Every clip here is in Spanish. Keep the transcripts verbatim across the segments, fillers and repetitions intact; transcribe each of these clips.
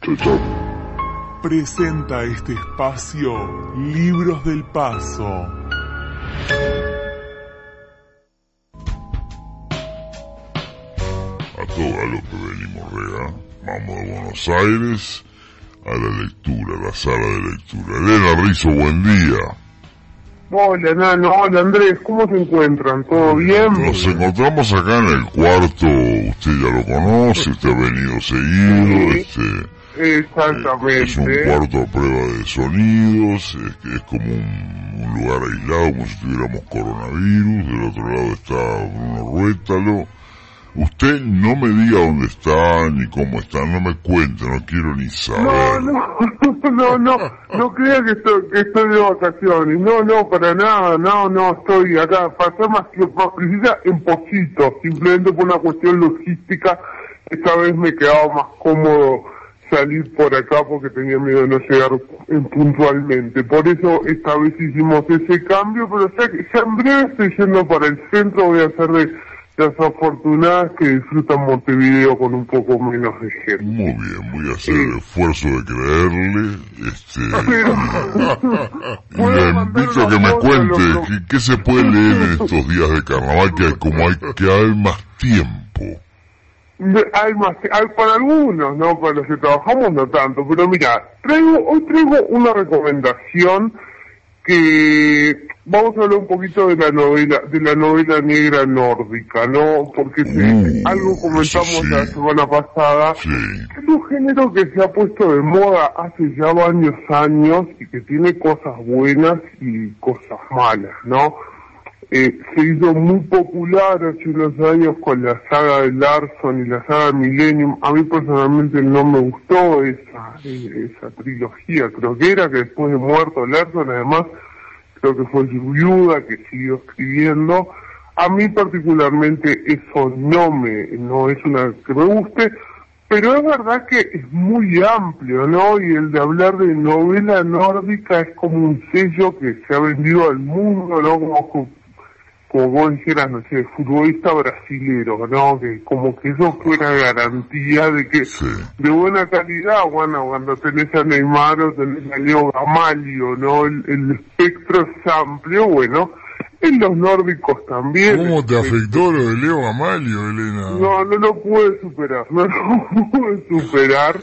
Chau, chau. Presenta este espacio Libros del Paso. A todos a los que venimos, Rega. Vamos de Buenos Aires a la lectura, a la sala de lectura. Elena Rizzo, buen día. Hola, Nano, hola Andrés, ¿cómo se encuentran? ¿Todo bien? Nos encontramos acá en el cuarto, usted ya lo conoce, usted ha venido seguido, Sí, este... exactamente. Eh, es un cuarto a prueba de sonidos, es, que es como un, un lugar aislado, como si tuviéramos coronavirus. Del otro lado está Bruno Ruétalo. Usted no me diga dónde está ni cómo está, no me cuente, no quiero ni saber. No, no, no, no, no crea que estoy, que estoy de vacaciones. No, no, para nada, no, no, estoy acá. Pasé más que más precisa en Pocito, simplemente por una cuestión logística. Esta vez me quedaba más cómodo salir por acá porque tenía miedo de no llegar puntualmente. Por eso esta vez hicimos ese cambio, pero ya, ya en breve estoy yendo para el centro, voy a hacer de las afortunadas que disfrutan Montevideo con un poco menos de gente. Muy bien, voy a hacer el esfuerzo de creerle, este... y le invito a que me cuente qué, qué se puede leer en estos días de carnaval, que hay, como hay, que hay más tiempo. Hay más, hay para algunos, no, para los que trabajamos no tanto, pero mira, traigo, hoy traigo una recomendación que vamos a hablar un poquito de la novela, de la novela negra nórdica, ¿no? Porque Uh, se, algo comentamos sí. la semana pasada, Sí. que es un género que se ha puesto de moda hace ya varios años y que tiene cosas buenas y cosas malas, ¿no? Eh, se hizo muy popular hace unos años con la saga de Larson y la saga de Millennium. A mí personalmente no me gustó esa eh, esa trilogía, creo que era, que después de muerto Larson, además, creo que fue su viuda que siguió escribiendo. A mí particularmente eso no me, no es una que me guste, pero es verdad que es muy amplio, ¿no? Y el de hablar de novela nórdica es como un sello que se ha vendido al mundo, ¿no? Como como vos dijeras, no sé, futbolista brasilero, ¿no? Que como que eso fuera garantía de que Sí. de buena calidad, bueno, cuando tenés a Neymar o tenés a Leo Gamalio, ¿no? El, el espectro es amplio, bueno, en los nórdicos también. ¿Cómo te afectó lo de Leo Gamalio, Elena? No, no lo pude superar, no lo pude superar.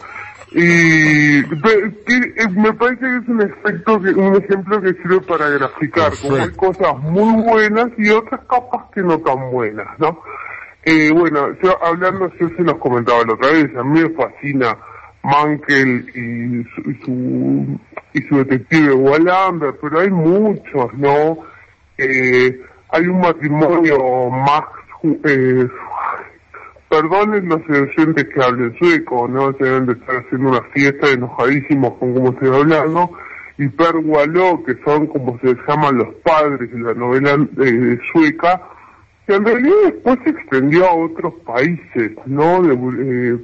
Y que, me parece que es un efecto, que, un ejemplo que sirve para graficar, Perfecto. como hay cosas muy buenas y otras capas que no tan buenas, ¿no? Eh, bueno, yo hablando, yo se los comentaba la otra vez, a mí me fascina Mankell y su, y su, y su detective Wallander, pero hay muchos, ¿no? Eh, hay un matrimonio más... Eh, Perdonen los oyentes que hablen sueco, ¿no? Se deben de estar haciendo una fiesta enojadísimos con cómo estoy hablando. Y Per Wallo, que son como se llaman los padres de la novela eh, sueca, que en realidad después se extendió a otros países, ¿no? De, eh,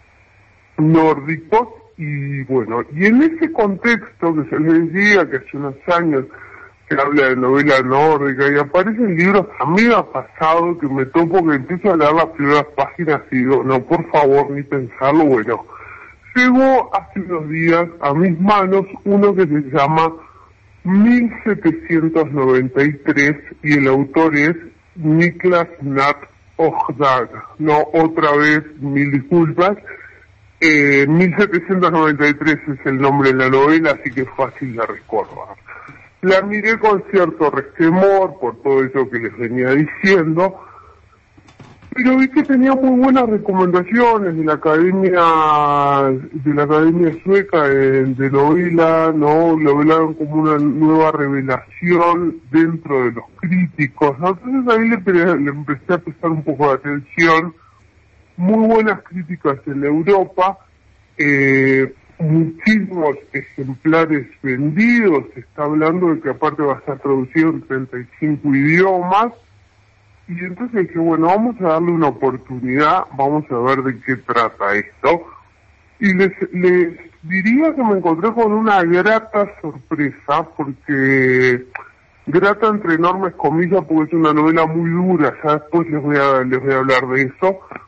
nórdicos. Y bueno, y en ese contexto que se les decía que hace unos años que habla de novela nórdica y aparecen libros, a mí me ha pasado que me topo que empiezo a leer las primeras páginas y digo, no, por favor, ni pensarlo. Bueno, llegó hace unos días a mis manos uno que se llama mil setecientos noventa y tres y el autor es Niklas Natt Ogdag, no, otra vez, mil disculpas. eh, mil setecientos noventa y tres es el nombre de la novela, así que es fácil de recordar. La miré con cierto resquemor por todo eso que les venía diciendo, pero vi que tenía muy buenas recomendaciones de la academia de la academia sueca de, de novela, no, lo velaron como una nueva revelación dentro de los críticos, ¿no? Entonces ahí le, le empecé a prestar un poco de atención. Muy buenas críticas en Europa, eh, muchísimos ejemplares vendidos, se está hablando de que aparte va a estar traducido en treinta y cinco idiomas, y entonces dije, bueno, vamos a darle una oportunidad, vamos a ver de qué trata esto, y les, les diría que me encontré con una grata sorpresa, porque grata entre enormes comillas, porque es una novela muy dura, ya después les voy a, les voy a hablar de eso,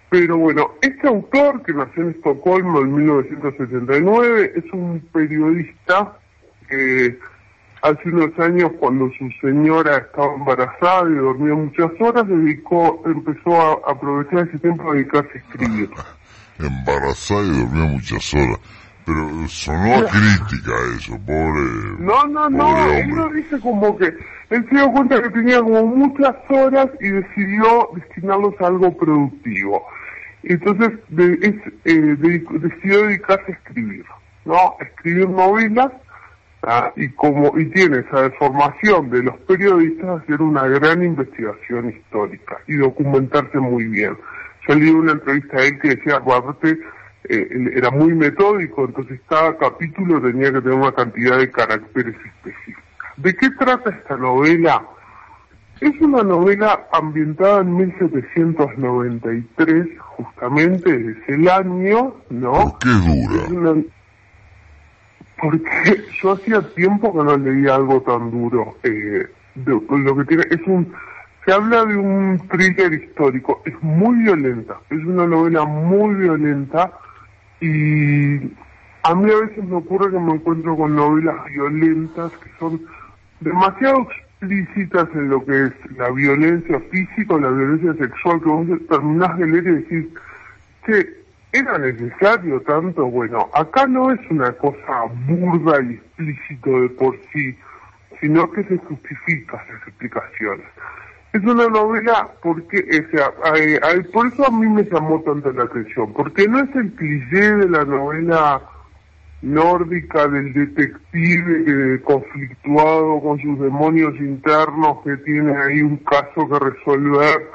Pero bueno, este autor, que nació en Estocolmo en mil novecientos setenta y nueve, es un periodista que hace unos años, cuando su señora estaba embarazada y dormía muchas horas, dedicó, empezó a aprovechar ese tiempo a dedicarse a escribir. Embarazada y dormía muchas horas. Pero sonó a crítica eso, pobre. No, no, no, pobre él hombre. lo dice como que él se dio cuenta que tenía como muchas horas y decidió destinarlos a algo productivo. Entonces de, es, eh, de, decidió dedicarse a escribir, ¿no? A escribir novelas, ¿ah? y como y tiene esa formación de los periodistas, hacer una gran investigación histórica y documentarse muy bien. Yo leí una entrevista a él que decía, aparte, eh, él era muy metódico, entonces cada capítulo tenía que tener una cantidad de caracteres específicos. ¿De qué trata esta novela? Es una novela ambientada en mil setecientos noventa y tres, justamente, es el año, ¿no? ¿Por qué dura? Es una... Porque yo hacía tiempo que no leía algo tan duro. Eh, de, lo que tiene es un... Se habla de un thriller histórico, es muy violenta, es una novela muy violenta y a mí a veces me ocurre que me encuentro con novelas violentas que son demasiado explícitas en lo que es la violencia física o la violencia sexual, que vos terminás de leer y decís, che, ¿era necesario tanto? Bueno, acá no es una cosa burda y explícito de por sí, sino que se justifican las explicaciones. Es una novela porque, o sea, hay, hay, por eso a mí me llamó tanto la atención, porque no es el cliché de la novela nórdica del detective eh, conflictuado con sus demonios internos, que tiene ahí un caso que resolver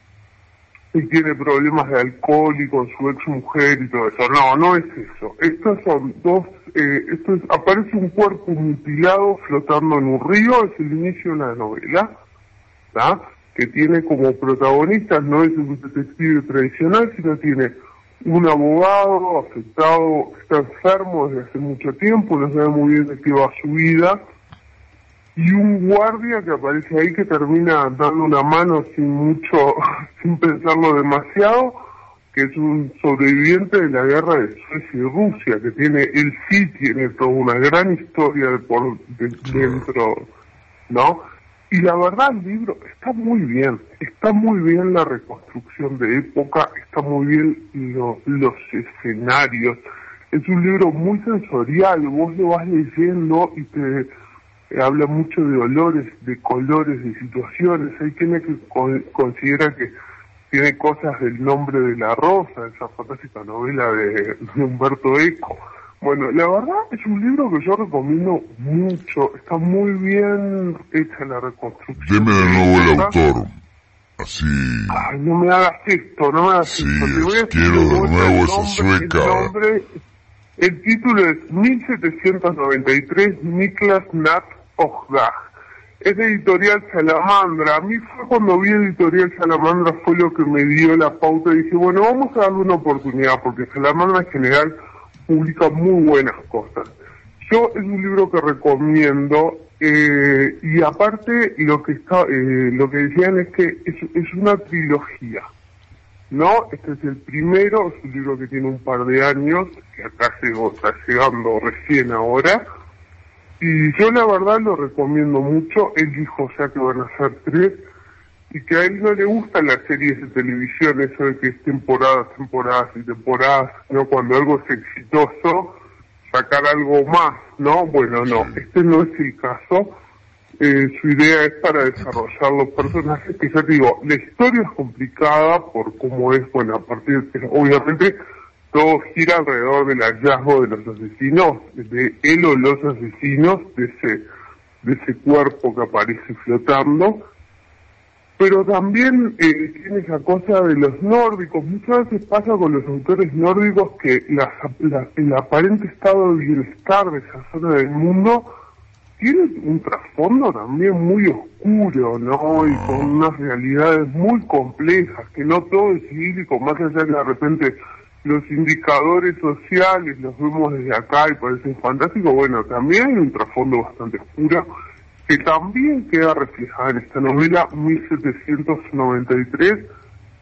y tiene problemas de alcohol y con su ex mujer y todo eso. No, no es eso. Estos son dos, eh, esto es, aparece un cuerpo mutilado flotando en un río, es el inicio de la novela, ¿tá? Que tiene como protagonistas, no es un detective tradicional, sino tiene un abogado afectado, está enfermo desde hace mucho tiempo, no sabe muy bien de qué va su vida, y un guardia que aparece ahí que termina dando una mano sin mucho, sin pensarlo demasiado, que es un sobreviviente de la guerra de Suecia y Rusia, que tiene, él sí tiene toda una gran historia de por de, dentro, ¿no? Y la verdad el libro está muy bien, está muy bien la reconstrucción de época, está muy bien lo, los escenarios, es un libro muy sensorial, vos lo vas leyendo y te eh, habla mucho de olores, de colores, de situaciones. Hay quienes que con, considera que tiene cosas del Nombre de la Rosa, esa fantástica novela de, de Humberto Eco. Bueno, la verdad es un libro que yo recomiendo mucho, está muy bien hecha la reconstrucción. Deme de nuevo el autor, así... Ay, no me hagas esto, no me hagas sí, esto. Te voy a decir quiero de nuevo esa nombre, sueca. El, nombre, el título es mil setecientos noventa y tres, Niklas Natt och Dag. Es de Editorial Salamandra. A mí fue cuando vi Editorial Salamandra fue lo que me dio la pauta y dije, bueno, vamos a darle una oportunidad, porque Salamandra en general publica muy buenas cosas. Yo es un libro que recomiendo, eh, y aparte lo que está, eh, lo que decían es que es, es una trilogía, ¿no? Este es el primero, es un libro que tiene un par de años, que acá llegó, está llegando recién ahora, y yo la verdad lo recomiendo mucho. Él dijo, o sea, que van a ser tres, y que a él no le gustan las series de televisión, eso de que es temporadas, temporadas y temporadas, ¿no? Cuando algo es exitoso, sacar algo más, ¿no? Bueno, no, este no es el caso. Eh, su idea es para desarrollar los personajes, que ya te digo, la historia es complicada por cómo es, bueno, a partir de, obviamente, todo gira alrededor del hallazgo de los asesinos, de él o los asesinos, de ese, de ese cuerpo que aparece flotando. Pero también eh, tiene esa cosa de los nórdicos. Muchas veces pasa con los autores nórdicos que la, la, el aparente estado de bienestar de esa zona del mundo tiene un trasfondo también muy oscuro, ¿no? Y con unas realidades muy complejas, que no todo es idílico, más allá que de repente los indicadores sociales los vemos desde acá y parecen fantásticos. Bueno, también hay un trasfondo bastante oscuro, que también queda reflejada en esta novela mil setecientos noventa y tres,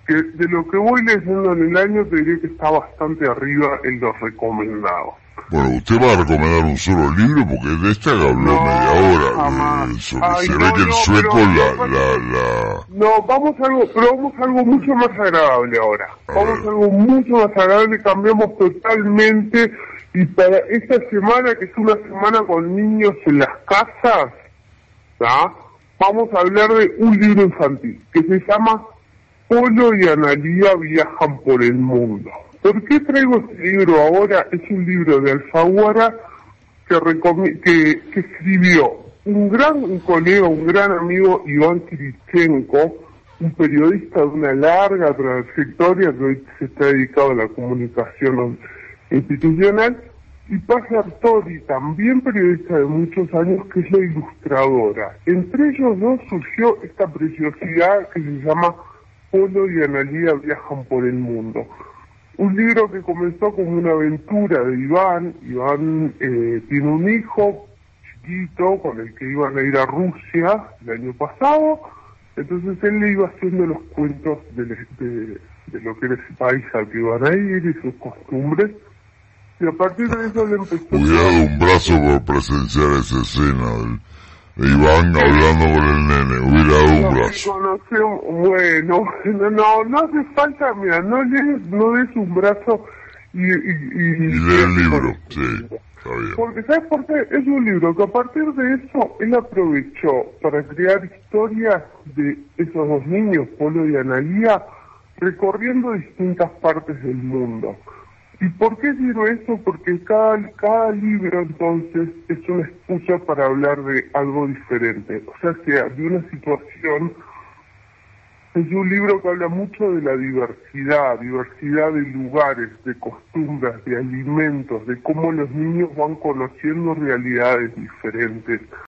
que de lo que voy leyendo en el año te diría que está bastante arriba en los recomendados. Bueno, usted va a recomendar un solo libro porque de esta que habló No, media hora. jamás. Eh, sobre- Ay, se no, ve que el no, sueco pero- la, la, la... No, vamos a algo, pero vamos a algo mucho más agradable ahora. A Vamos ver. a algo mucho más agradable, cambiamos totalmente. Y para esta semana, que es una semana con niños en las casas, ¿tá? Vamos a hablar de un libro infantil que se llama Polo y Analía viajan por el mundo. ¿Por qué traigo este libro ahora? Es un libro de Alfaguara que, recomi- que, que escribió un gran un colega, un gran amigo, Iván Kirichenko, un periodista de una larga trayectoria que hoy se está dedicado a la comunicación institucional, y Paz Artori, también periodista de muchos años, que es la ilustradora. Entre ellos dos surgió esta preciosidad que se llama Polo y Analía viajan por el mundo. Un libro que comenzó como una aventura de Iván. Iván eh, tiene un hijo chiquito con el que iban a ir a Rusia el año pasado, entonces él le iba haciendo los cuentos de, de, de lo que era ese país al que iban a ir y sus costumbres, y a partir de eso le empezó... Hubiera dado un brazo por presenciar esa escena del, de Iván hablando con el nene, hubiera dado un No, brazo. conocemos, bueno, no, no, no hace falta, mira, no le, no des un brazo y... Y, y, Y lee el libro, sí, está bien. Porque, ¿sabes por qué? Es un libro que a partir de eso él aprovechó para crear historias de esos dos niños, Polo y Analía, recorriendo distintas partes del mundo. ¿Y por qué digo esto? Porque cada, cada libro entonces es una excusa para hablar de algo diferente, o sea, sea de una situación. Es un libro que habla mucho de la diversidad, diversidad de lugares, de costumbres, de alimentos, de cómo los niños van conociendo realidades diferentes.